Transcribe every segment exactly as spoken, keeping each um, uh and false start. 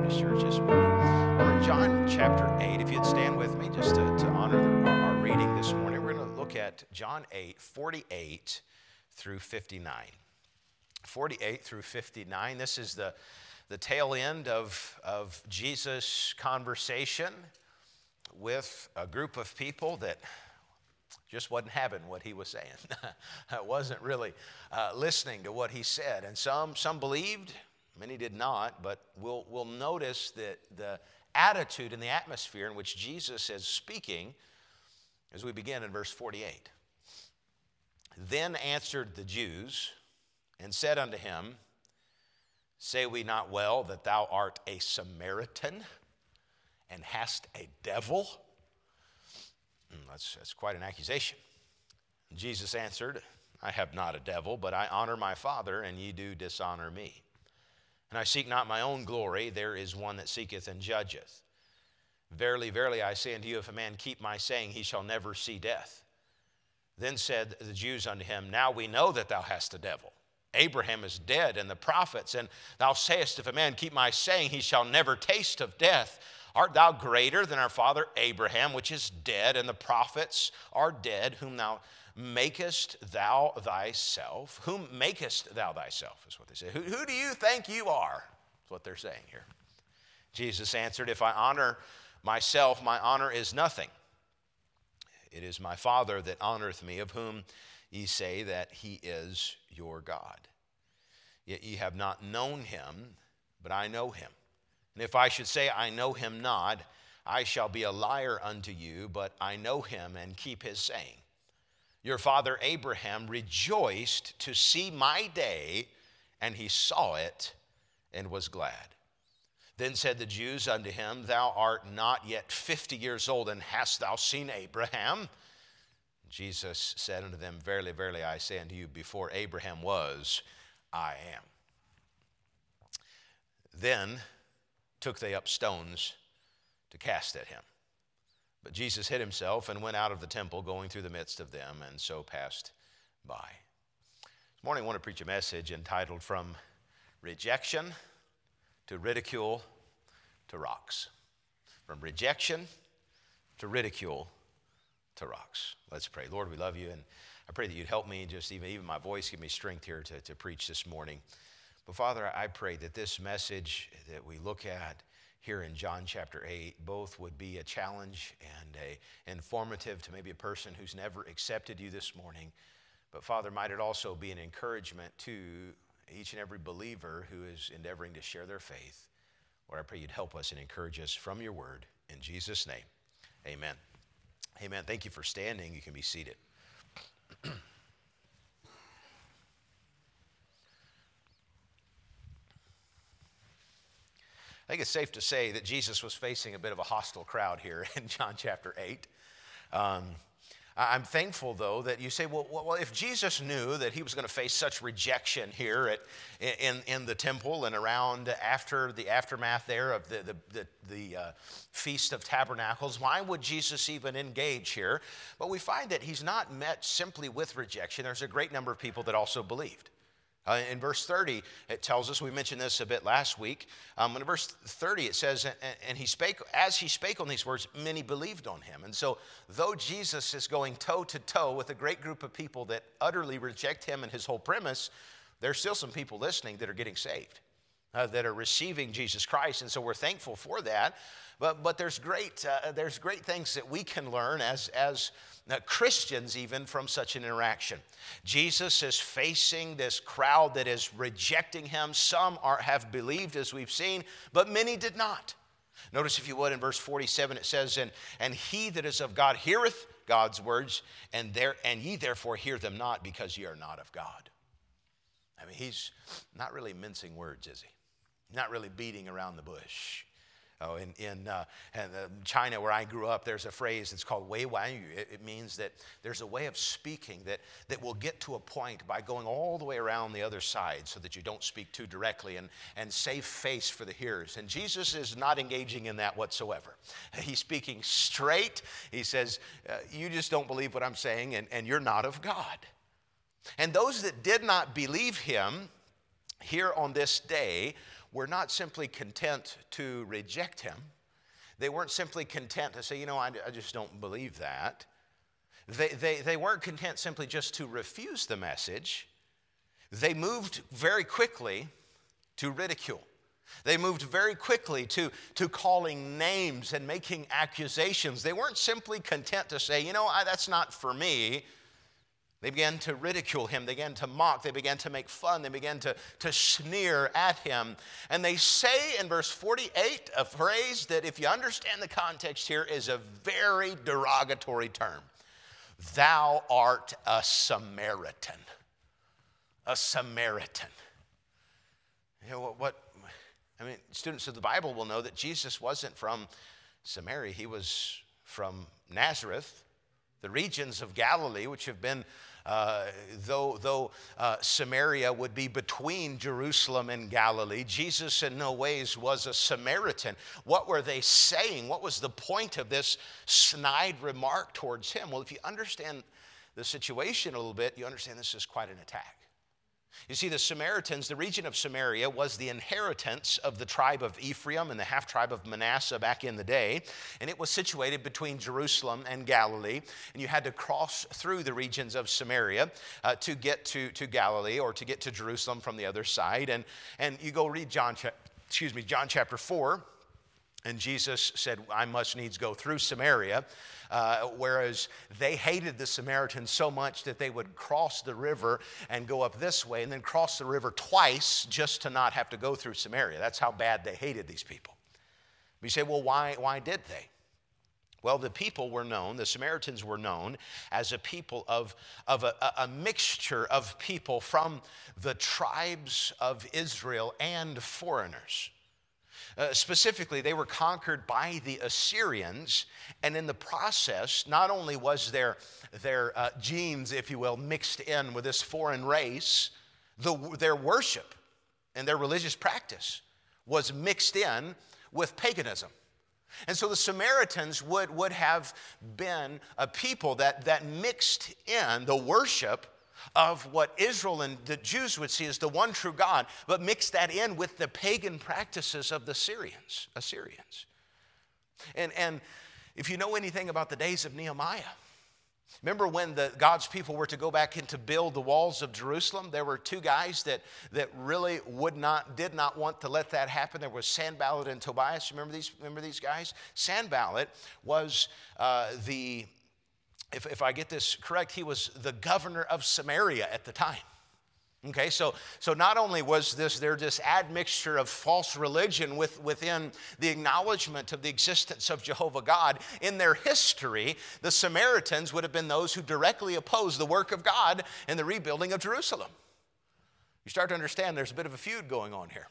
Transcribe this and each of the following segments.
Baptist Church this morning. We're in John chapter eight. If you'd stand with me just to, to honor our, our reading this morning, we're going to look at John eight, forty-eight through fifty-nine. forty-eight through fifty-nine. This is the, the tail end of, of Jesus' conversation with a group of people that just wasn't having what he was saying. wasn't really uh, listening to what he said. And some some believed, many did not, but we'll, we'll notice that the attitude and the atmosphere in which Jesus is speaking as we begin in verse forty-eight. Then answered the Jews and said unto him, Say we not well that thou art a Samaritan and hast a devil? That's, that's quite an accusation. Jesus answered, I have not a devil, but I honor my Father, and ye do dishonor me. And I seek not my own glory, there is one that seeketh and judgeth. Verily, verily, I say unto you, if a man keep my saying, he shall never see death. Then said the Jews unto him, Now we know that thou hast a devil. Abraham is dead, and the prophets, and thou sayest, if a man keep my saying, he shall never taste of death. Art thou greater than our father Abraham, which is dead, and the prophets are dead, whom thou makest thou thyself? Whom makest thou thyself, is what they say. Who, who do you think you are? That's what they're saying here. Jesus answered, If I honor myself, my honor is nothing. It is my Father that honoreth me, of whom ye say that he is your God. Yet ye have not known him, but I know him. And if I should say I know him not, I shall be a liar unto you, but I know him and keep his saying. Your father Abraham rejoiced to see my day, and he saw it and was glad. Then said the Jews unto him, Thou art not yet fifty years old, and hast thou seen Abraham? Jesus said unto them, Verily, verily, I say unto you, before Abraham was, I am. Then took they up stones to cast at him. But Jesus hid himself and went out of the temple, going through the midst of them, and so passed by. This morning I want to preach a message entitled From Rejection to Ridicule to Rocks. From rejection to ridicule to rocks. Let's pray. Lord, we love you, and I pray that you'd help me, just even, even my voice, give me strength here to, to preach this morning. But Father, I pray that this message that we look at here in John chapter eight, both would be a challenge and a informative to maybe a person who's never accepted you this morning. But Father, might it also be an encouragement to each and every believer who is endeavoring to share their faith. Lord, I pray you'd help us and encourage us from your word. In Jesus' name, amen. Amen. Thank you for standing. You can be seated. I think it's safe to say that Jesus was facing a bit of a hostile crowd here in John chapter eight. Um, I'm thankful, though, that you say, well, well, if Jesus knew that he was going to face such rejection here at, in, in the temple and around after the aftermath there of the, the, the, the uh, Feast of Tabernacles, why would Jesus even engage here? But we find that he's not met simply with rejection. There's a great number of people that also believed. Uh, in verse thirty, it tells us, we mentioned this a bit last week, um, in verse thirty it says, and, and he spake, as he spake on these words, many believed on him. And so, though Jesus is going toe-to-toe with a great group of people that utterly reject him and his whole premise, there's still some people listening that are getting saved, uh, that are receiving Jesus Christ, and so we're thankful for that. But but there's great uh, there's great things that we can learn as as uh, Christians even from such an interaction. Jesus is facing this crowd that is rejecting him. Some are have believed, as we've seen, but many did not. Notice, if you would, in verse forty-seven it says, "And and he that is of God heareth God's words, and there and ye therefore hear them not, because ye are not of God." I mean, he's not really mincing words, is he? Not really beating around the bush. Oh, in in, uh, in uh, China, where I grew up, there's a phrase that's called wei wan yu. It, it means that there's a way of speaking that, that will get to a point by going all the way around the other side so that you don't speak too directly and, and save face for the hearers. And Jesus is not engaging in that whatsoever. He's speaking straight. He says, uh, you just don't believe what I'm saying, and, and you're not of God. And those that did not believe him here on this day were not simply content to reject him. They weren't simply content to say, you know, I, I just don't believe that. They, they, they weren't content simply just to refuse the message. They moved very quickly to ridicule. They moved very quickly to, to calling names and making accusations. They weren't simply content to say, you know, I, that's not for me. They began to ridicule him. They began to mock. They began to make fun. They began to, to sneer at him. And they say in verse forty-eight a phrase that, if you understand the context here, is a very derogatory term. Thou art a Samaritan. A Samaritan. You know what, what, I mean, students of the Bible will know that Jesus wasn't from Samaria. He was from Nazareth, the regions of Galilee, which have been, uh, though, though uh, Samaria would be between Jerusalem and Galilee, Jesus in no ways was a Samaritan. What were they saying? What was the point of this snide remark towards him? Well, if you understand the situation a little bit, you understand this is quite an attack. You see, the Samaritans, the region of Samaria, was the inheritance of the tribe of Ephraim and the half-tribe of Manasseh back in the day. And it was situated between Jerusalem and Galilee. And you had to cross through the regions of Samaria uh, to get to, to Galilee, or to get to Jerusalem from the other side. And, and you go read John, excuse me, John chapter four. And Jesus said, I must needs go through Samaria, uh, whereas they hated the Samaritans so much that they would cross the river and go up this way and then cross the river twice just to not have to go through Samaria. That's how bad they hated these people. You say, well, why, why did they? Well, the people were known, the Samaritans were known as a people of, of a, a mixture of people from the tribes of Israel and foreigners. Uh, specifically, they were conquered by the Assyrians, and in the process, not only was their, their uh, genes, if you will, mixed in with this foreign race, the, their worship and their religious practice was mixed in with paganism. And so the Samaritans would, would have been a people that, that mixed in the worship of what Israel and the Jews would see as the one true God, but mixed that in with the pagan practices of the Syrians, Assyrians. And, and if you know anything about the days of Nehemiah, remember when the God's people were to go back in to build the walls of Jerusalem? There were two guys that, that really would not, did not want to let that happen. There was Sanballat and Tobias. Remember these, remember these guys? Sanballat was uh, the If, if I get this correct, he was the governor of Samaria at the time. Okay, so, so not only was this there this admixture of false religion with, within the acknowledgement of the existence of Jehovah God, in their history, the Samaritans would have been those who directly opposed the work of God in the rebuilding of Jerusalem. You start to understand there's a bit of a feud going on here.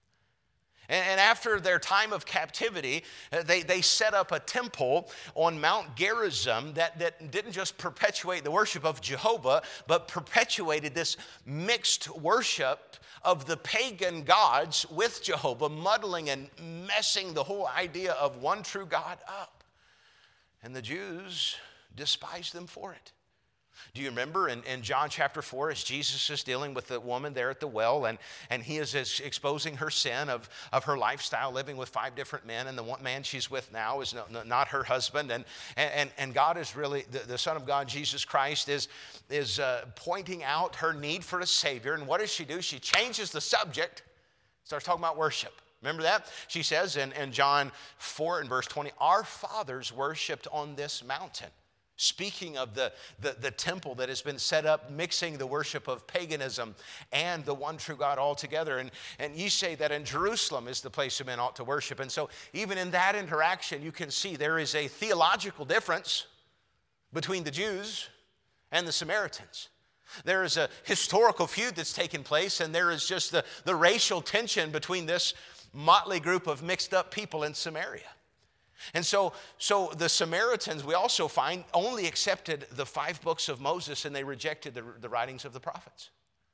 And after their time of captivity, they, they set up a temple on Mount Gerizim that, that didn't just perpetuate the worship of Jehovah, but perpetuated this mixed worship of the pagan gods with Jehovah, muddling and messing the whole idea of one true God up. And the Jews despised them for it. Do you remember in, in John chapter four, as Jesus is dealing with the woman there at the well, and, and he is, is exposing her sin of, of her lifestyle, living with five different men, and the one man she's with now is no, no, not her husband, and, and, and God is really, the, the Son of God, Jesus Christ, is, is uh, pointing out her need for a Savior. And what does she do? She changes the subject, starts talking about worship. Remember that? She says in, in John four and verse twenty, our fathers worshiped on this mountain. Speaking of the, the, the temple that has been set up, mixing the worship of paganism and the one true God altogether. And, and you say that in Jerusalem is the place men ought to worship. And so even in that interaction, you can see there is a theological difference between the Jews and the Samaritans. There is a historical feud that's taken place, and there is just the, the racial tension between this motley group of mixed up people in Samaria. And so, so the Samaritans, we also find, only accepted the five books of Moses, and they rejected the, the writings of the prophets.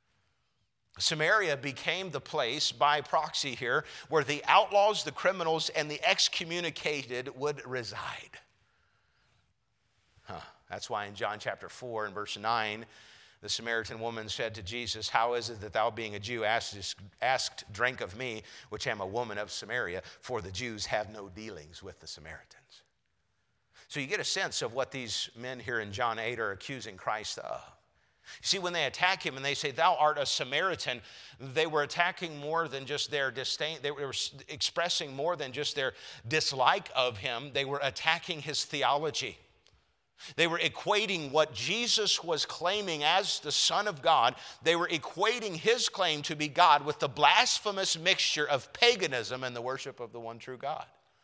Samaria became the place, by proxy here, where the outlaws, the criminals, and the excommunicated would reside. Huh. That's why in John chapter four and verse nine, The Samaritan woman said to Jesus, how is it that thou being a Jew askest, asked drink of me, which am a woman of Samaria? For the Jews have no dealings with the Samaritans. So you get a sense of what these men here in John eight are accusing Christ of. See, when they attack him and they say, thou art a Samaritan, they were attacking more than just their disdain. They were expressing more than just their dislike of him. They were attacking his theology. They were equating what Jesus was claiming as the Son of God. They were equating his claim to be God with the blasphemous mixture of paganism and the worship of the one true God.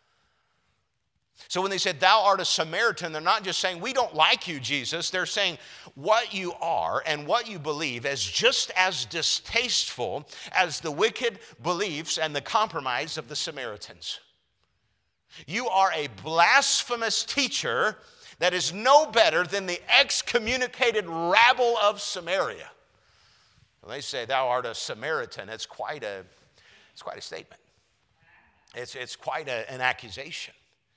So when they said, thou art a Samaritan, they're not just saying, we don't like you, Jesus. They're saying what you are and what you believe is just as distasteful as the wicked beliefs and the compromise of the Samaritans. You are a blasphemous teacher that is no better than the excommunicated rabble of Samaria. When they say, thou art a Samaritan, it's quite a, it's quite a statement. It's, it's quite a, an accusation.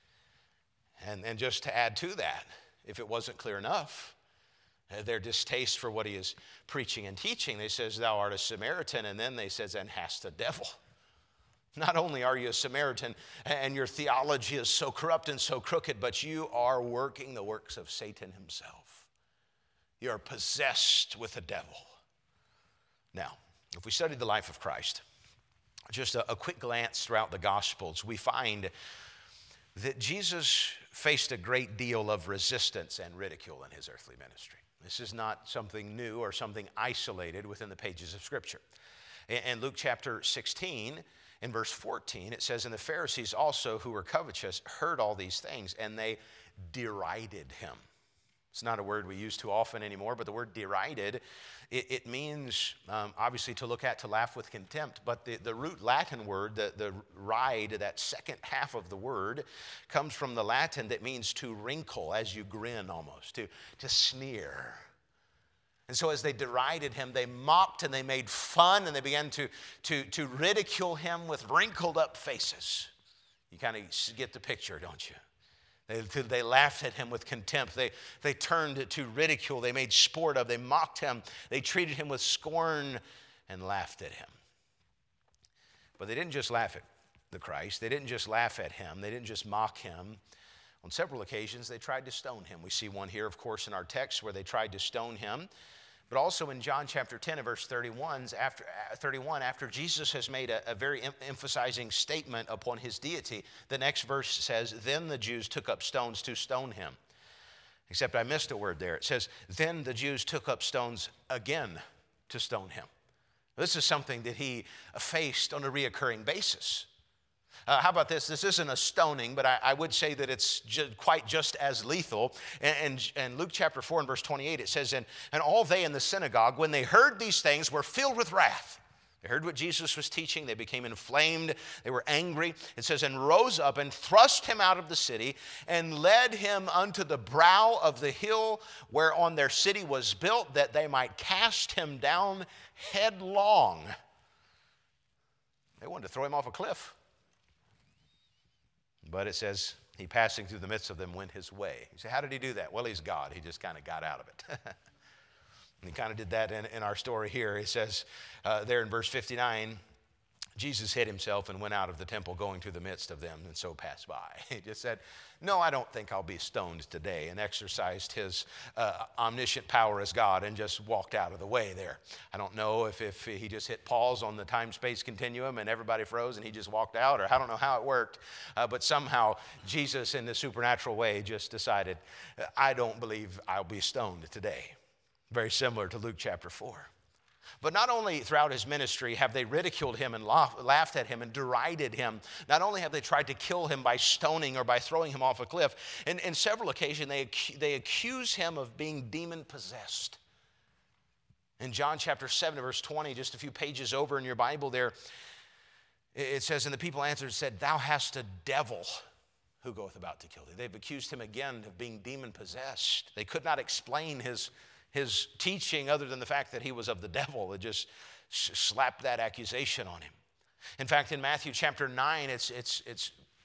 And, and just to add to that, if it wasn't clear enough, uh, their distaste for what he is preaching and teaching, they says, thou art a Samaritan, and then they says, and hast a devil. Not only are you a Samaritan and your theology is so corrupt and so crooked, but you are working the works of Satan himself. You are possessed with a devil. Now, if we study the life of Christ, just a, a quick glance throughout the Gospels, we find that Jesus faced a great deal of resistance and ridicule in his earthly ministry. This is not something new or something isolated within the pages of Scripture. In Luke chapter sixteen, in verse fourteen, it says, and the Pharisees also, who were covetous, heard all these things, and they derided him. It's not a word we use too often anymore, but the word derided, it, it means, um, obviously, to look at, to laugh with contempt. But the, the root Latin word, the, the ride, that second half of the word, comes from the Latin that means to wrinkle as you grin almost, to, to sneer. And so as they derided him, they mocked and they made fun and they began to, to, to ridicule him with wrinkled up faces. You kind of get the picture, don't you? They, they laughed at him with contempt. They, they turned to ridicule. They made sport of. They mocked him. They treated him with scorn and laughed at him. But they didn't just laugh at the Christ. They didn't just laugh at him. They didn't just mock him. On several occasions, they tried to stone him. We see one here, of course, in our text where they tried to stone him. But also in John chapter ten and verse thirty-one, after, thirty-one, after Jesus has made a, a very em- emphasizing statement upon his deity, the next verse says, then the Jews took up stones to stone him. Except I missed a word there. It says, then the Jews took up stones again to stone him. This is something that he faced on a reoccurring basis. Uh, how about this? This isn't a stoning, but I, I would say that it's ju- quite just as lethal. And, and, and Luke chapter four and verse twenty-eight, it says, and, and all they in the synagogue, when they heard these things, were filled with wrath. They heard what Jesus was teaching. They became inflamed. They were angry. It says, and rose up and thrust him out of the city and led him unto the brow of the hill whereon their city was built, that they might cast him down headlong. They wanted to throw him off a cliff. But it says, he passing through the midst of them went his way. You say, how did he do that? Well, he's God. He just kind of got out of it. And he kind of did that in, in our story here. It says uh, there in verse fifty-nine, Jesus hid himself and went out of the temple going through the midst of them and so passed by. He just said, no, I don't think I'll be stoned today, and exercised his uh, omniscient power as God and just walked out of the way there. I don't know if, if he just hit pause on the time-space continuum and everybody froze and he just walked out, or I don't know how it worked, uh, but somehow Jesus in the supernatural way just decided, I don't believe I'll be stoned today. Very similar to Luke chapter four. But not only throughout his ministry have they ridiculed him and laughed at him and derided him, not only have they tried to kill him by stoning or by throwing him off a cliff, in, in several occasions they, they accuse him of being demon-possessed. In John chapter seven, verse twenty, just a few pages over in your Bible there, it says, and the people answered and said, thou hast a devil who goeth about to kill thee. They've accused him again of being demon-possessed. They could not explain his his teaching other than the fact that he was of the devil. It just slapped that accusation on him. In fact, in Matthew chapter nine, it's, it's, it's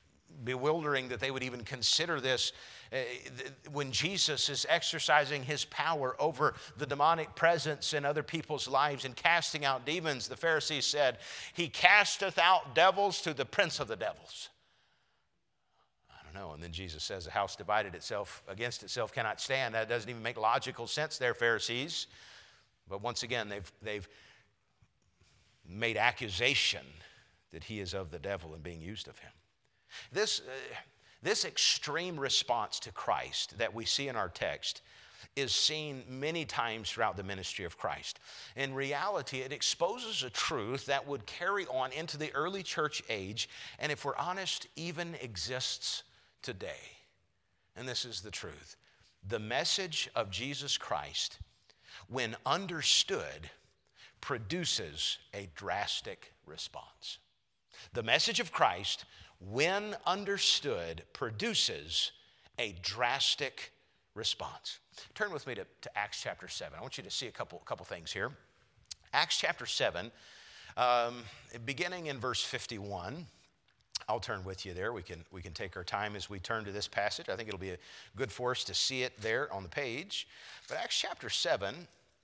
bewildering that they would even consider this uh, when Jesus is exercising his power over the demonic presence in other people's lives and casting out demons. The Pharisees said, he casteth out devils to the prince of the devils. I don't know. And then Jesus says, a house divided itself against itself cannot stand. That doesn't even make logical sense there, Pharisees. But once again, they've, they've made accusation that he is of the devil and being used of him. This, uh, this extreme response to Christ that we see in our text is seen many times throughout the ministry of Christ. In reality, it exposes a truth that would carry on into the early church age, and if we're honest, even exists today. And this is the truth. The message of Jesus Christ, when understood, produces a drastic response. The message of Christ, when understood, produces a drastic response. Turn with me to, to Acts chapter seven. I want you to see a couple, couple things here. Acts chapter seven, um, beginning in verse fifty-one. I'll turn with you there. We can, we can take our time as we turn to this passage. I think it'll be a good for us to see it there on the page. But Acts chapter seven,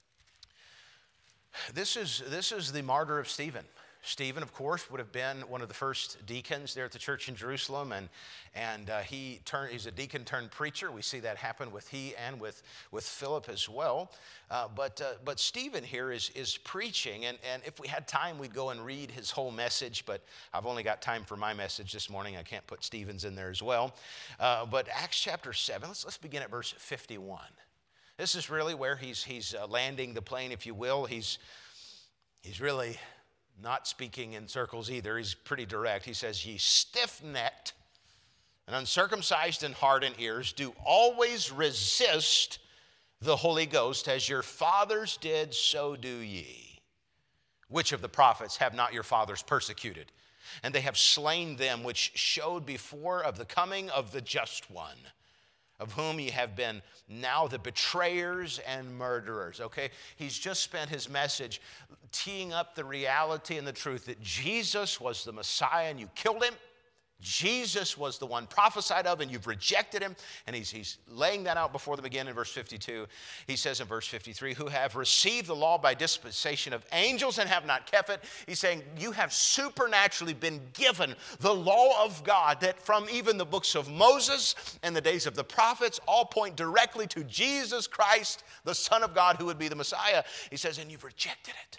this is, this is the martyr of Stephen. Stephen, of course, would have been one of the first deacons there at the church in Jerusalem, and, and uh, he turned, he's a deacon turned preacher. We see that happen with he and with, with Philip as well. Uh, but, uh, but Stephen here is, is preaching, and, and if we had time, we'd go and read his whole message, but I've only got time for my message this morning. I can't put Stephen's in there as well. Uh, but Acts chapter seven, let's, let's begin at verse fifty-one. This is really where he's, he's uh, landing the plane, if you will. He's, he's really not speaking in circles either. He's pretty direct. He says, ye stiff-necked and uncircumcised in heart and ears, do always resist the Holy Ghost, as your fathers did, so do ye. Which of the prophets have not your fathers persecuted? And they have slain them which showed before of the coming of the just one, of whom ye have been now the betrayers and murderers. Okay, he's just spent his message teeing up the reality and the truth that Jesus was the Messiah and you killed him. Jesus was the one prophesied of and you've rejected him. And he's, he's laying that out before them again in verse fifty-two. He says in verse fifty-three, who have received the law by dispensation of angels and have not kept it. He's saying you have supernaturally been given the law of God, that from even the books of Moses and the days of the prophets all point directly to Jesus Christ, the Son of God, who would be the Messiah. He says, and you've rejected it.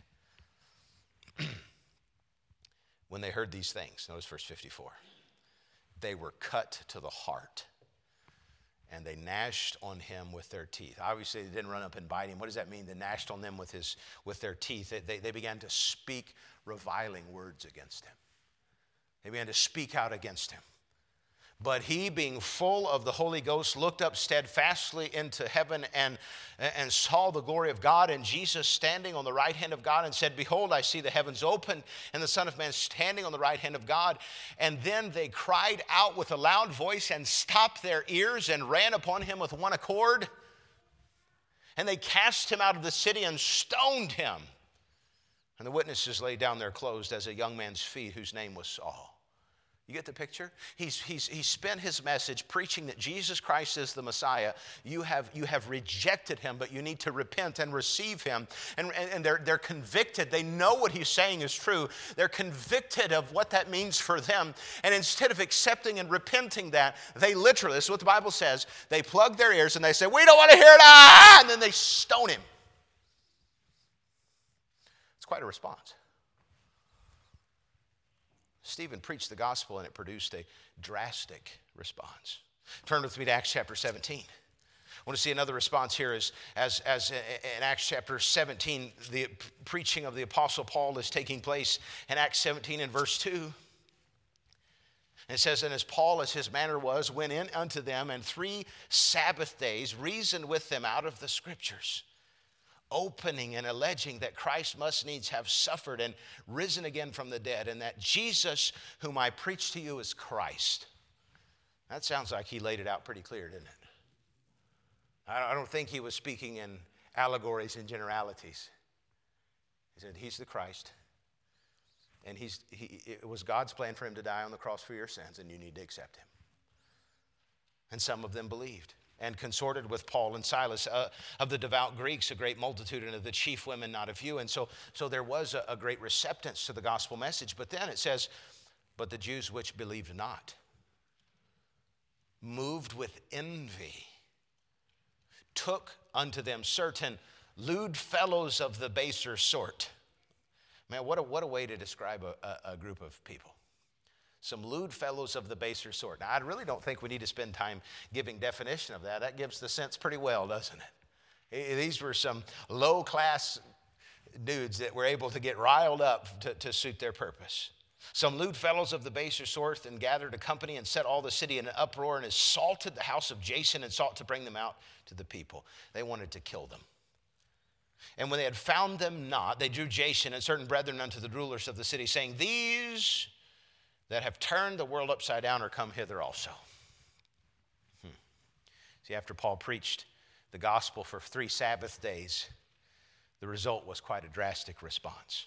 When they heard these things, notice verse fifty-four. They were cut to the heart, and they gnashed on him with their teeth. Obviously, they didn't run up and bite him. What does that mean? They gnashed on them with, his, with their teeth. They, they, they began to speak reviling words against him. They began to speak out against him. But he, being full of the Holy Ghost, looked up steadfastly into heaven and, and saw the glory of God and Jesus standing on the right hand of God, and said, behold, I see the heavens open and the Son of Man standing on the right hand of God. And then they cried out with a loud voice and stopped their ears and ran upon him with one accord. And they cast him out of the city and stoned him. And the witnesses laid down their clothes as a young man's feet, whose name was Saul. You get the picture? He's, he's, he's spent his message preaching that Jesus Christ is the Messiah. You have, you have rejected him, but you need to repent and receive him. And, and, and they're, they're convicted. They know what he's saying is true. They're convicted of what that means for them. And instead of accepting and repenting that, they literally, this is what the Bible says, they plug their ears and they say, we don't want to hear that! And then they stone him. It's quite a response. Stephen preached the gospel and it produced a drastic response. Turn with me to Acts chapter seventeen. I want to see another response here as, as, as in Acts chapter seventeen, the preaching of the Apostle Paul is taking place in Acts seventeen and verse two. And it says, and as Paul, as his manner was, went in unto them, and three Sabbath days reasoned with them out of the Scriptures, opening and alleging that Christ must needs have suffered and risen again from the dead, and that Jesus, whom I preach to you, is Christ. That sounds like he laid it out pretty clear, didn't it? I don't think he was speaking in allegories and generalities. He said, he's the Christ. And he's, he, it was God's plan for him to die on the cross for your sins, and you need to accept him. And some of them believed and consorted with Paul and Silas, uh, of the devout Greeks, a great multitude, and of the chief women, not a few. And so, so there was a, a great receptance to the gospel message. But then it says, but the Jews which believed not, moved with envy, took unto them certain lewd fellows of the baser sort. Man, what a, what a way to describe a, a, a group of people. Some lewd fellows of the baser sort. Now, I really don't think we need to spend time giving definition of that. That gives the sense pretty well, doesn't it? These were some low-class dudes that were able to get riled up to, to suit their purpose. Some lewd fellows of the baser sort, and gathered a company and set all the city in an uproar, and assaulted the house of Jason and sought to bring them out to the people. They wanted to kill them. And when they had found them not, they drew Jason and certain brethren unto the rulers of the city, saying, these that have turned the world upside down are come hither also. Hmm. See, after Paul preached the gospel for three Sabbath days, the result was quite a drastic response.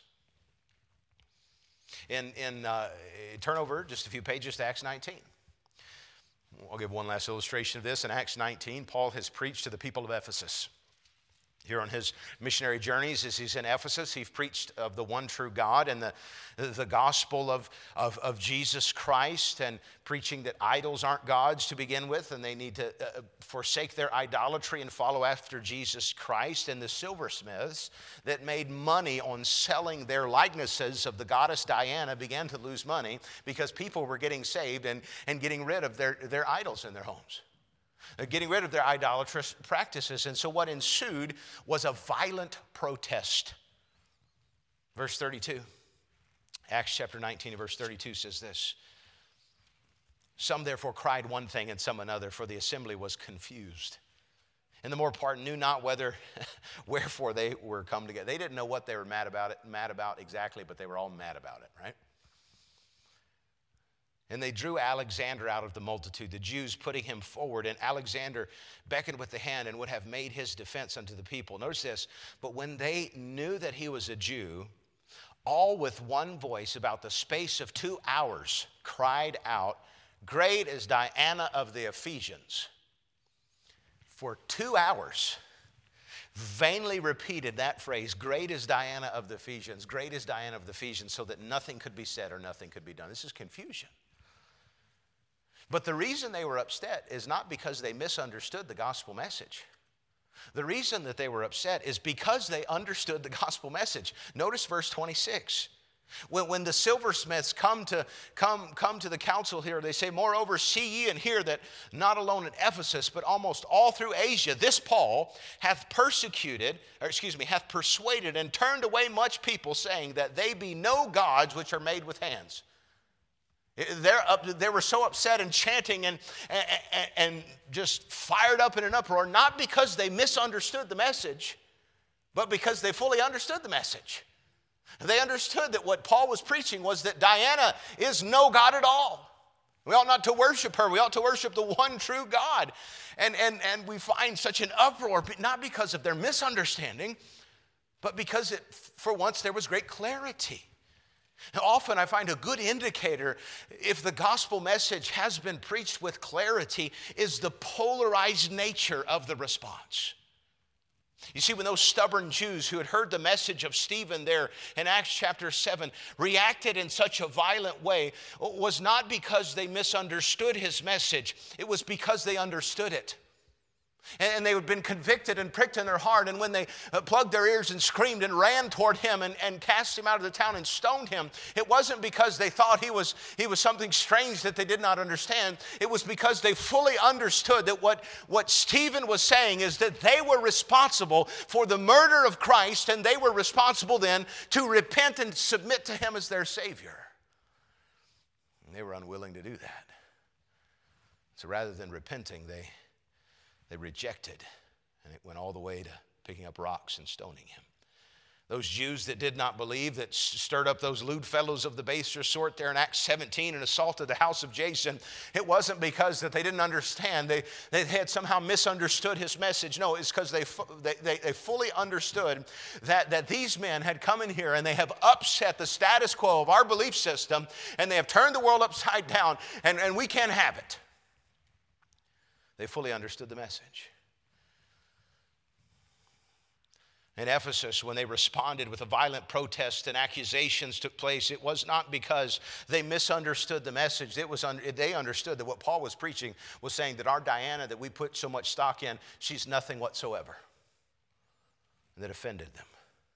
In, in uh, turn over just a few pages to Acts nineteen. I'll give one last illustration of this. In Acts nineteen, Paul has preached to the people of Ephesus. Here on his missionary journeys, as he's in Ephesus, he's preached of the one true God and the, the gospel of, of, of Jesus Christ, and preaching that idols aren't gods to begin with, and they need to uh, forsake their idolatry and follow after Jesus Christ. And the silversmiths that made money on selling their likenesses of the goddess Diana began to lose money because people were getting saved and, and getting rid of their, their idols in their homes. They're getting rid of their idolatrous practices. And so what ensued was a violent protest. Verse thirty-two, Acts chapter nineteen, verse thirty-two says this. Some therefore cried one thing and some another, for the assembly was confused. And the more part knew not whether, wherefore they were come together. They didn't know what they were mad about it, mad about exactly, but they were all mad about it, right? And they drew Alexander out of the multitude, the Jews putting him forward. And Alexander beckoned with the hand and would have made his defense unto the people. Notice this, but when they knew that he was a Jew, all with one voice about the space of two hours cried out, great is Diana of the Ephesians. For two hours, vainly repeated that phrase, great is Diana of the Ephesians, great is Diana of the Ephesians, so that nothing could be said or nothing could be done. This is confusion. But the reason they were upset is not because they misunderstood the gospel message. The reason that they were upset is because they understood the gospel message. Notice verse twenty-six. When, when the silversmiths come to, come, come to the council here, they say, moreover, see ye and hear that not alone at Ephesus, but almost all through Asia, this Paul hath persecuted, or excuse me, hath persuaded and turned away much people, saying that they be no gods which are made with hands. They're up, they were so upset and chanting and, and, and just fired up in an uproar, not because they misunderstood the message, but because they fully understood the message. They understood that what Paul was preaching was that Diana is no God at all. We ought not to worship her. We ought to worship the one true God. And, and, and we find such an uproar, not because of their misunderstanding, but because it, for once there was great clarity. Often I find a good indicator if the gospel message has been preached with clarity is the polarized nature of the response. You see, when those stubborn Jews who had heard the message of Stephen there in Acts chapter seven reacted in such a violent way, it was not because they misunderstood his message. It was because they understood it. And they had been convicted and pricked in their heart. And when they plugged their ears and screamed and ran toward him and, and cast him out of the town and stoned him, it wasn't because they thought he was, he was something strange that they did not understand. It was because they fully understood that what, what Stephen was saying is that they were responsible for the murder of Christ, and they were responsible then to repent and submit to him as their Savior. And they were unwilling to do that. So rather than repenting, they They rejected, and it went all the way to picking up rocks and stoning him. Those Jews that did not believe, that stirred up those lewd fellows of the baser sort there in Acts seventeen and assaulted the house of Jason, it wasn't because that they didn't understand. They, they had somehow misunderstood his message. No, it's because they, they, they, they fully understood that, that these men had come in here and they have upset the status quo of our belief system, and they have turned the world upside down, and, and we can't have it. They fully understood the message. In Ephesus, when they responded with a violent protest and accusations took place, it was not because they misunderstood the message. It was un- they understood that what Paul was preaching was saying that our Diana that we put so much stock in, she's nothing whatsoever. And that offended them.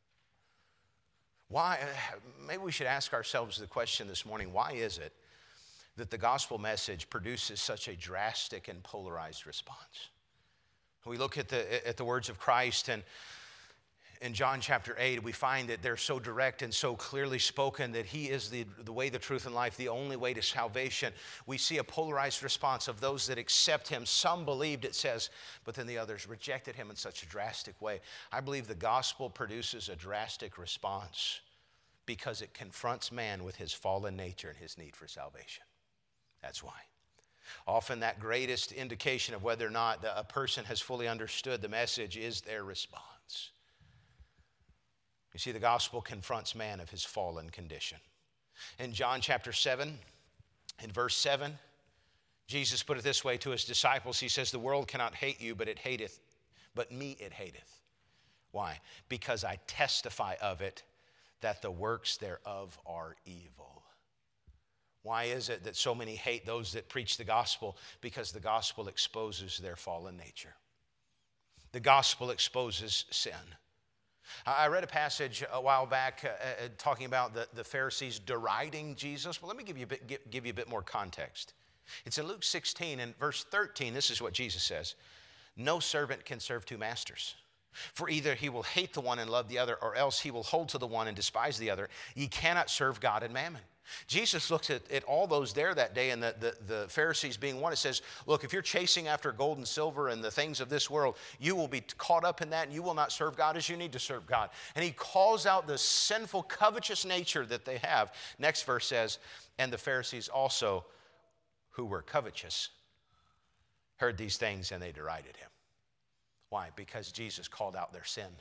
Why? Maybe we should ask ourselves the question this morning, why is it that the gospel message produces such a drastic and polarized response? We look at the, at the words of Christ, and in John chapter eight, we find that they're so direct and so clearly spoken that he is the, the way, the truth, and life, the only way to salvation. We see a polarized response of those that accept him. Some believed, it says, but then the others rejected him in such a drastic way. I believe the gospel produces a drastic response because it confronts man with his fallen nature and his need for salvation. That's why. Often that greatest indication of whether or not a person has fully understood the message is their response. You see, the gospel confronts man of his fallen condition. In John chapter seven, in verse seven, Jesus put it this way to his disciples. He says, the world cannot hate you, but it hateth, but me it hateth. Why? Because I testify of it that the works thereof are evil. Why is it that so many hate those that preach the gospel? Because the gospel exposes their fallen nature. The gospel exposes sin. I read a passage a while back uh, uh, talking about the, the Pharisees deriding Jesus. Well, let me give you, a bit, give, give you a bit more context. It's in Luke sixteen and verse thirteen. This is what Jesus says. No servant can serve two masters. For either he will hate the one and love the other, or else he will hold to the one and despise the other. Ye cannot serve God and mammon. Jesus looks at, at all those there that day, and the, the, the Pharisees being one. It says, look, if you're chasing after gold and silver and the things of this world, you will be caught up in that, and you will not serve God as you need to serve God. And he calls out the sinful, covetous nature that they have. Next verse says, and the Pharisees also, who were covetous, heard these things, and they derided him. Why? Because Jesus called out their sin.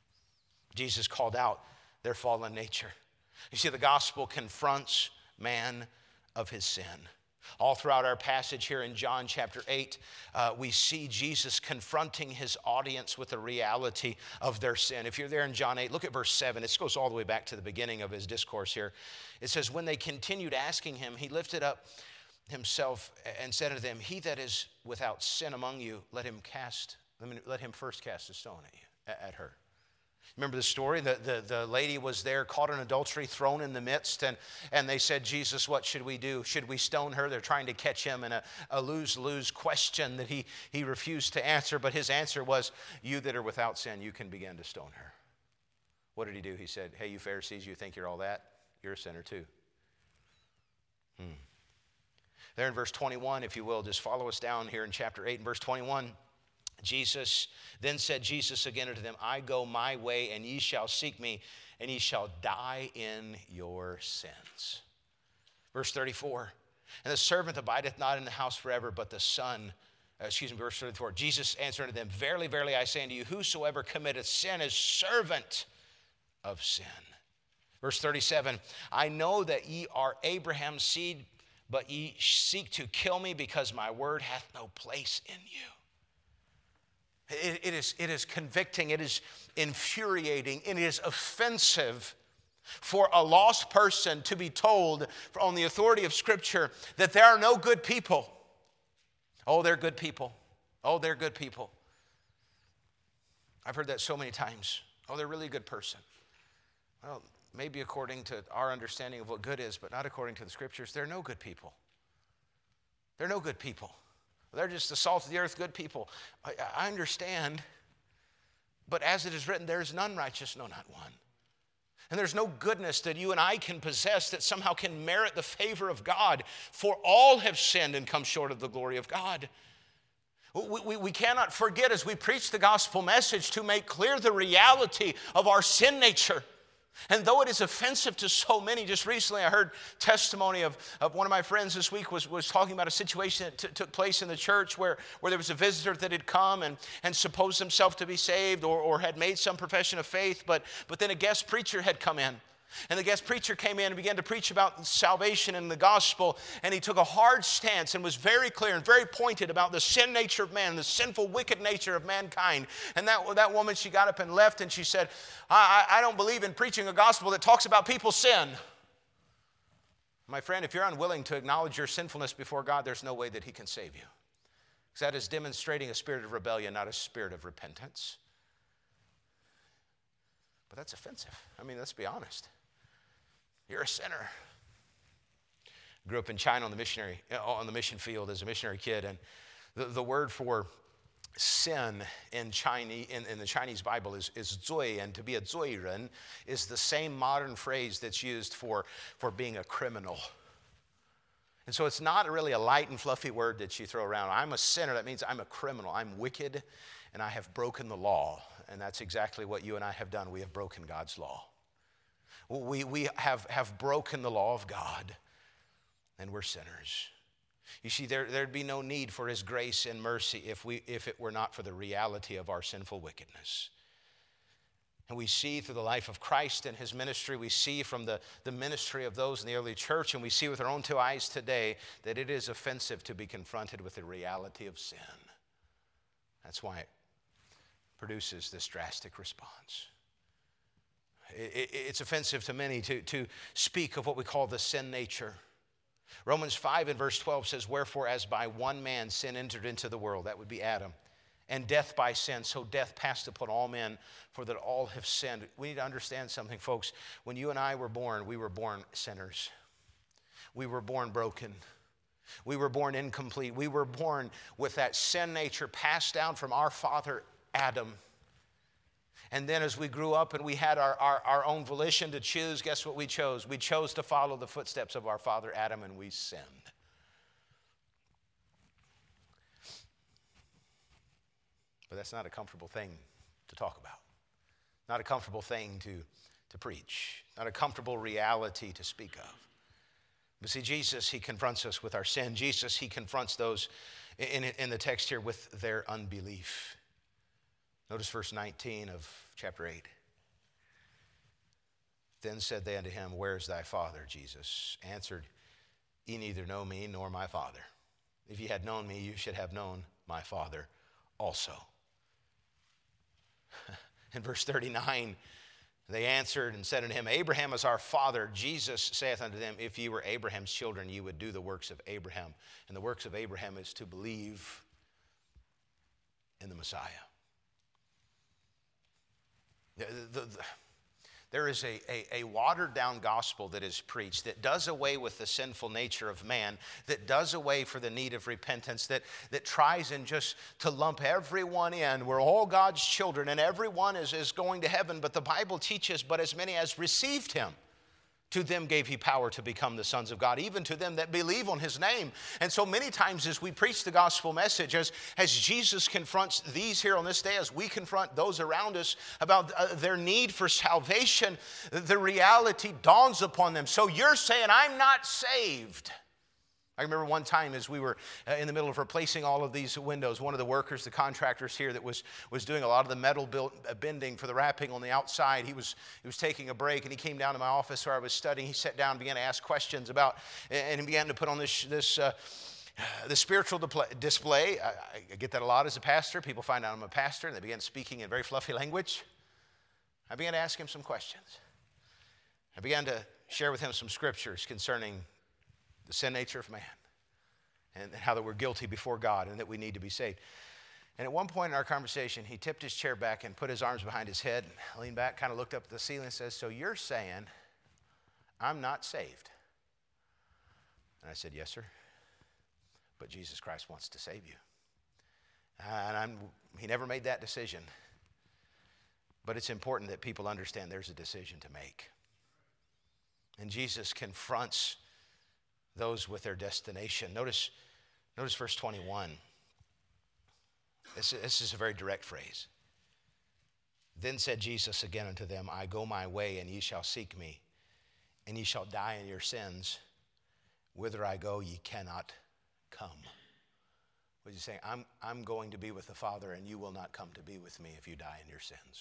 Jesus called out their fallen nature. You see, the gospel confronts man of his sin. All throughout our passage here in John chapter eight, uh, we see Jesus confronting his audience with the reality of their sin. If you're there in John eight, look at verse seven. This goes all the way back to the beginning of his discourse here. It says, when they continued asking him, he lifted up himself and said unto them, he that is without sin among you, let him cast, let, me, let him first cast a stone at you, at her. Remember the story? The, the, the lady was there, caught in adultery, thrown in the midst, and, and they said, Jesus, what should we do? Should we stone her? They're trying to catch him in a, a lose-lose question that he, he refused to answer, but his answer was, you that are without sin, you can begin to stone her. What did he do? He said, hey, you Pharisees, you think you're all that? You're a sinner too. Hmm. There in verse twenty-one, if you will, just follow us down here in chapter eight and verse twenty-one. Jesus, then said Jesus again unto them, I go my way, and ye shall seek me, and ye shall die in your sins. Verse thirty-four, and the servant abideth not in the house forever, but the son, uh, excuse me, verse thirty-four, Jesus answered unto them, verily, verily, I say unto you, whosoever committeth sin is servant of sin. Verse thirty-seven, I know that ye are Abraham's seed, but ye seek to kill me, because my word hath no place in you. It, it, is, it is convicting, it is infuriating, it is offensive for a lost person to be told on the authority of Scripture that there are no good people. Oh, they're good people. Oh, they're good people. I've heard that so many times. Oh, they're really a good person. Well, maybe according to our understanding of what good is, but not according to the Scriptures. They're no good people. They're no good people. They're just the salt of the earth, good people. I, I understand, but as it is written, there is none righteous, no, not one. And there's no goodness that you and I can possess that somehow can merit the favor of God, for all have sinned and come short of the glory of God. We, we, we cannot forget as we preach the gospel message to make clear the reality of our sin nature. And though it is offensive to so many, just recently I heard testimony of, of one of my friends this week was, was talking about a situation that t- took place in the church where, where there was a visitor that had come and, and supposed himself to be saved or, or had made some profession of faith, but, but then a guest preacher had come in. And the guest preacher came in and began to preach about salvation and the gospel, and he took a hard stance and was very clear and very pointed about the sin nature of man, the sinful, wicked nature of mankind. And that, that woman, she got up and left, and she said, I, I don't believe in preaching a gospel that talks about people's sin. My friend, if you're unwilling to acknowledge your sinfulness before God, there's no way that he can save you. Because that is demonstrating a spirit of rebellion, not a spirit of repentance. But that's offensive. I mean, let's be honest. You're a sinner. Grew up in China on the missionary on the mission field as a missionary kid, and the, the word for sin in Chinese in, in the Chinese Bible is is zui, and to be a zuiren is the same modern phrase that's used for for being a criminal. And so it's not really a light and fluffy word that you throw around. I'm a sinner. That means I'm a criminal. I'm wicked, and I have broken the law. And that's exactly what you and I have done. We have broken God's law. We, we have, have broken the law of God, and we're sinners. You see, there, there'd be no need for his grace and mercy if, we, if it were not for the reality of our sinful wickedness. And we see through the life of Christ and his ministry, we see from the, the ministry of those in the early church, and we see with our own two eyes today that it is offensive to be confronted with the reality of sin. That's why it produces this drastic response. It's offensive to many to, to speak of what we call the sin nature. Romans five and verse twelve says, wherefore as by one man sin entered into the world, that would be Adam, and death by sin, so death passed upon all men, for that all have sinned. We need to understand something, folks. When you and I were born, we were born sinners. We were born broken. We were born incomplete. We were born with that sin nature passed down from our father Adam. And then as we grew up and we had our, our, our own volition to choose, guess what we chose? We chose to follow the footsteps of our father Adam, and we sinned. But that's not a comfortable thing to talk about. Not a comfortable thing to, to preach. Not a comfortable reality to speak of. But see, Jesus, he confronts us with our sin. Jesus, he confronts those in, in the text here with their unbelief. Notice verse nineteen of chapter eight. Then said they unto him, where is thy father? Jesus answered, ye neither know me nor my Father. If ye had known me, you should have known my Father also. In verse thirty-nine, they answered and said unto him, Abraham is our father. Jesus saith unto them, if ye were Abraham's children, ye would do the works of Abraham. And the works of Abraham is to believe in the Messiah. The, the, the, there is a, a, a watered-down gospel that is preached that does away with the sinful nature of man, that does away for the need of repentance, that, that tries and just to lump everyone in. We're all God's children, and everyone is, is going to heaven, but the Bible teaches, but as many as received him, to them gave he power to become the sons of God, even to them that believe on his name. And so many times as we preach the gospel message, as, as Jesus confronts these here on this day, as we confront those around us about uh, their need for salvation, the reality dawns upon them. So you're saying, I'm not saved. I remember one time as we were uh, in the middle of replacing all of these windows, one of the workers, the contractors here that was, was doing a lot of the metal build, uh, bending for the wrapping on the outside, he was, he was taking a break, and he came down to my office where I was studying. He sat down and began to ask questions about, and he began to put on this, this uh, the spiritual display. I, I get that a lot as a pastor. People find out I'm a pastor, and they begin speaking in very fluffy language. I began to ask him some questions. I began to share with him some scriptures concerning the sin nature of man, and how that we're guilty before God and that we need to be saved. And at one point in our conversation, he tipped his chair back and put his arms behind his head, and leaned back, kind of looked up at the ceiling and says, so you're saying I'm not saved? And I said, yes, sir. But Jesus Christ wants to save you. And I'm, he never made that decision. But it's important that people understand there's a decision to make. And Jesus confronts those with their destination. Notice, notice verse twenty-one. This, this is a very direct phrase. Then said Jesus again unto them, I go my way, and ye shall seek me, and ye shall die in your sins. Whither I go, ye cannot come. What is he saying? I'm, I'm going to be with the Father, and you will not come to be with me if you die in your sins.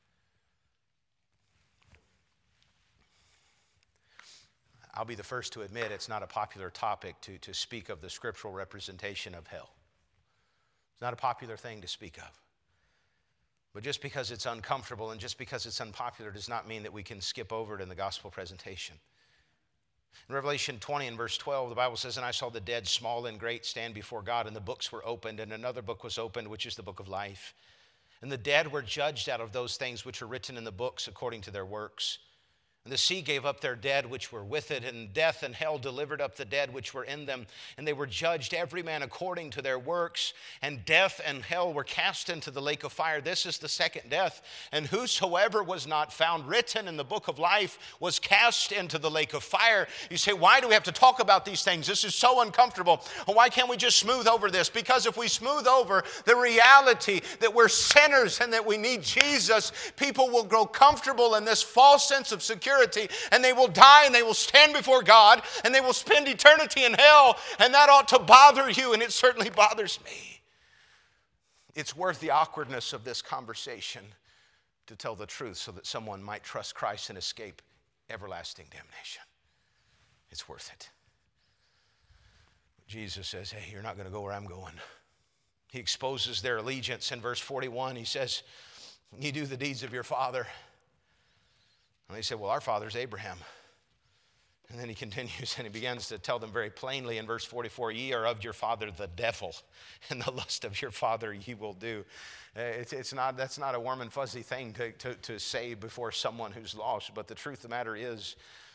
I'll be the first to admit it's not a popular topic to, to speak of the scriptural representation of hell. It's not a popular thing to speak of. But just because it's uncomfortable and just because it's unpopular does not mean that we can skip over it in the gospel presentation. In Revelation twenty and verse twelve, the Bible says, and I saw the dead, small and great, stand before God, and the books were opened, and another book was opened, which is the book of life. And the dead were judged out of those things which are written in the books according to their works. And the sea gave up their dead which were with it, and death and hell delivered up the dead which were in them. And they were judged every man according to their works. And death and hell were cast into the lake of fire. This is the second death. And whosoever was not found written in the book of life was cast into the lake of fire. You say, why do we have to talk about these things? This is so uncomfortable. Why can't we just smooth over this? Because if we smooth over the reality that we're sinners and that we need Jesus, people will grow comfortable in this false sense of security. And they will die and they will stand before God and they will spend eternity in hell, and that ought to bother you, and it certainly bothers me. It's worth the awkwardness of this conversation to tell the truth so that someone might trust Christ and escape everlasting damnation. It's worth it. Jesus says, hey, you're not going to go where I'm going. He exposes their allegiance in verse forty-one. He says, ye do the deeds of your father. And they said, well, our father's Abraham. And then he continues and he begins to tell them very plainly in verse forty-four, ye are of your father the devil, and the lust of your father ye will do. It's, it's not, that's not a warm and fuzzy thing to, to, to say before someone who's lost, but the truth of the matter is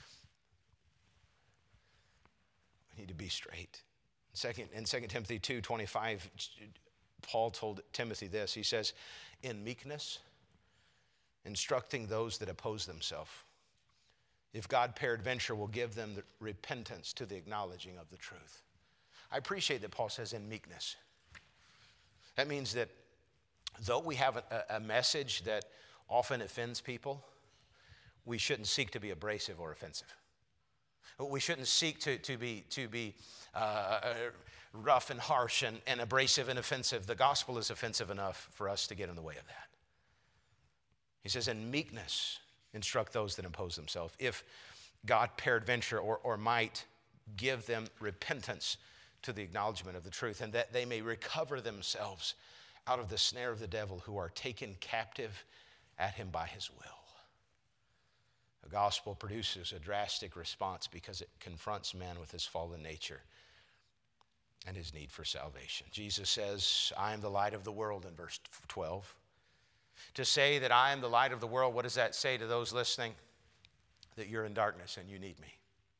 we need to be straight. Second, in Second Timothy two twenty-five, Paul told Timothy this. He says, in meekness, instructing those that oppose themselves, if God peradventure will give them the repentance to the acknowledging of the truth. I appreciate that Paul says in meekness. That means that though we have a, a message that often offends people, we shouldn't seek to be abrasive or offensive. We shouldn't seek to, to be, to be uh, rough and harsh and, and abrasive and offensive. The gospel is offensive enough for us to get in the way of that. He says, in meekness, instruct those that impose themselves. If God peradventure or, or might give them repentance to the acknowledgement of the truth, and that they may recover themselves out of the snare of the devil, who are taken captive at him by his will. The gospel produces a drastic response because it confronts man with his fallen nature and his need for salvation. Jesus says, I am the light of the world in verse twelve. To say that I am the light of the world, what does that say to those listening? That you're in darkness and you need me.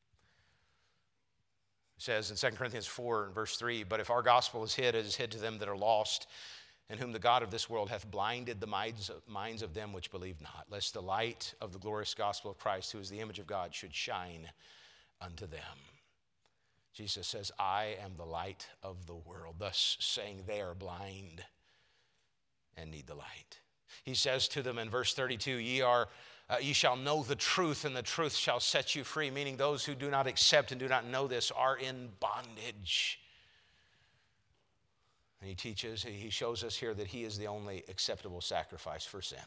It says in Second Corinthians four and verse three, but if our gospel is hid, it is hid to them that are lost, in whom the God of this world hath blinded the minds of, minds of them which believe not, lest the light of the glorious gospel of Christ, who is the image of God, should shine unto them. Jesus says, I am the light of the world, thus saying they are blind and need the light. He says to them in verse thirty-two, ye are, uh, ye shall know the truth, and the truth shall set you free, meaning those who do not accept and do not know this are in bondage. And he teaches, he shows us here that he is the only acceptable sacrifice for sin.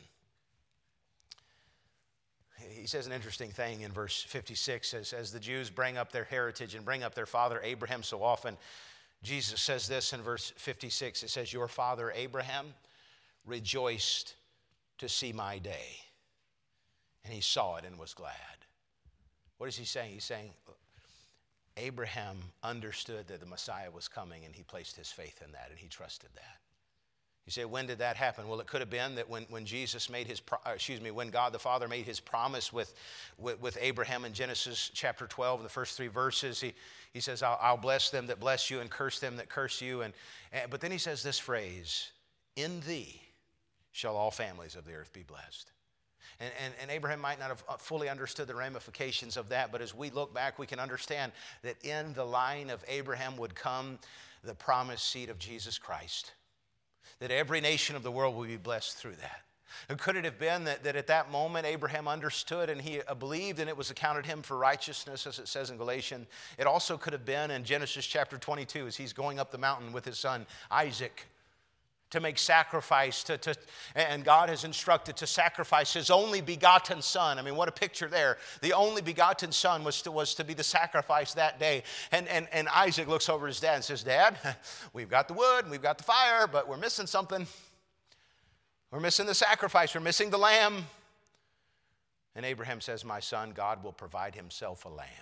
He says an interesting thing in verse fifty-six, as, as the Jews bring up their heritage and bring up their father Abraham so often, Jesus says this in verse fifty-six, it says, your father Abraham rejoiced to see my day, and he saw it and was glad. What is he saying? He's saying Abraham understood that the Messiah was coming, and he placed his faith in that, and he trusted that. You say, when did that happen? Well, it could have been that when, when Jesus made his, excuse me, when God the Father made his promise with, with, with Abraham in Genesis chapter twelve, in the first three verses, he, he says, I'll, I'll bless them that bless you and curse them that curse you. And, and but then he says this phrase, in thee shall all families of the earth be blessed. And, and, and Abraham might not have fully understood the ramifications of that, but as we look back, we can understand that in the line of Abraham would come the promised seed of Jesus Christ. that every nation of the world will be blessed through that. And could it have been that, that at that moment Abraham understood and he believed and it was accounted him for righteousness, as it says in Galatians? It also could have been in Genesis chapter twenty-two, as he's going up the mountain with his son Isaac to make sacrifice, to, to, and God has instructed to sacrifice his only begotten son. I mean, what a picture there. The only begotten son was to, was to be the sacrifice that day. And, and, and Isaac looks over his dad and says, Dad, we've got the wood, we've got the fire, but we're missing something. We're missing the sacrifice, we're missing the lamb. And Abraham says, my son, God will provide himself a lamb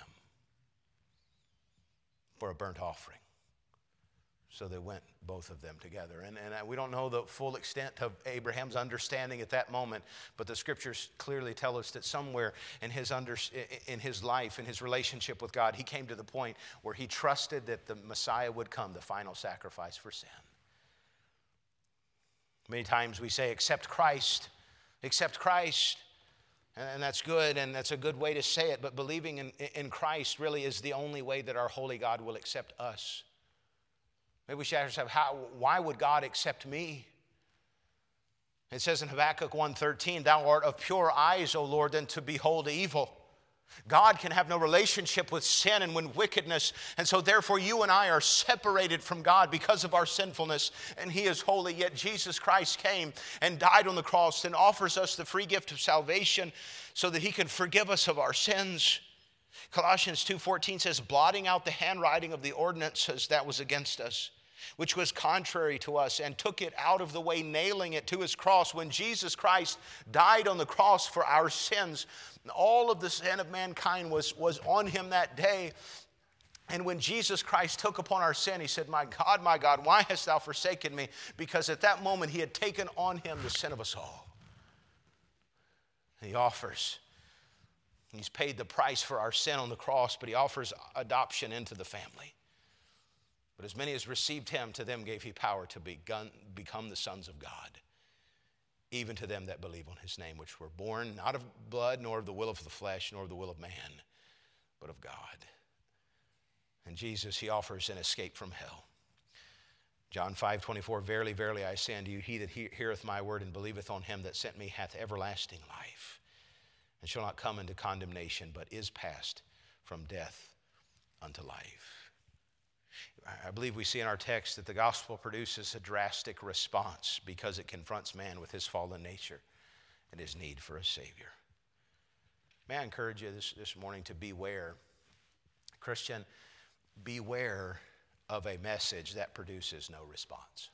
for a burnt offering. So they went, both of them together. And, and we don't know the full extent of Abraham's understanding at that moment, but the scriptures clearly tell us that somewhere in his, under, in his life, in his relationship with God, he came to the point where he trusted that the Messiah would come, the final sacrifice for sin. Many times we say, accept Christ, accept Christ. And that's good, and that's a good way to say it, but believing in, in Christ really is the only way that our holy God will accept us. Maybe we should ask ourselves, how, why would God accept me? It says in Habakkuk one thirteen, thou art of pure eyes, O Lord, than to behold evil. God can have no relationship with sin and with wickedness, and so therefore you and I are separated from God because of our sinfulness, and He is holy. Yet Jesus Christ came and died on the cross and offers us the free gift of salvation so that He can forgive us of our sins. Colossians two fourteen says, blotting out the handwriting of the ordinances that was against us, which was contrary to us, and took it out of the way, nailing it to His cross. When Jesus Christ died on the cross for our sins, all of the sin of mankind was, was on Him that day. And when Jesus Christ took upon our sin, He said, my God, my God, why hast thou forsaken me? Because at that moment He had taken on Him the sin of us all. And He offers. He's paid the price for our sin on the cross, but He offers adoption into the family. But as many as received Him, to them gave He power to begun, become the sons of God, even to them that believe on His name, which were born not of blood, nor of the will of the flesh, nor of the will of man, but of God. And Jesus, He offers an escape from hell. John five twenty-four, verily, verily, I say unto you, he that he- heareth my word and believeth on Him that sent me hath everlasting life, and shall not come into condemnation, but is passed from death unto life. I believe we see in our text that the gospel produces a drastic response because it confronts man with his fallen nature and his need for a Savior. May I encourage you this, this morning to beware, Christian, beware of a message that produces no response.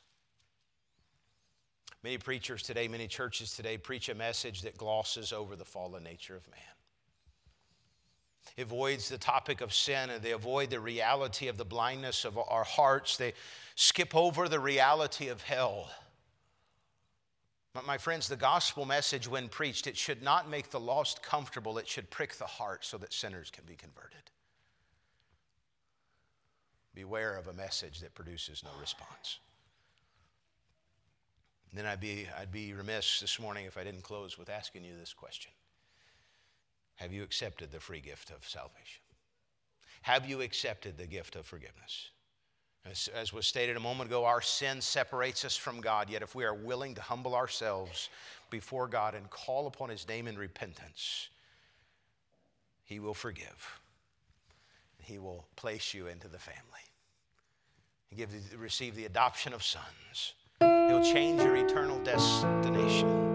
Many preachers today, many churches today preach a message that glosses over the fallen nature of man. It avoids the topic of sin, and they avoid the reality of the blindness of our hearts. They skip over the reality of hell. But my friends, the gospel message, when preached, it should not make the lost comfortable. It should prick the heart so that sinners can be converted. Beware of a message that produces no response. And then I'd be, I'd be remiss this morning if I didn't close with asking you this question. Have you accepted the free gift of salvation? Have you accepted the gift of forgiveness? As, as was stated a moment ago, our sin separates us from God, yet if we are willing to humble ourselves before God and call upon His name in repentance, He will forgive. He will place you into the family. He give you, receive the adoption of sons. He'll change your eternal destination.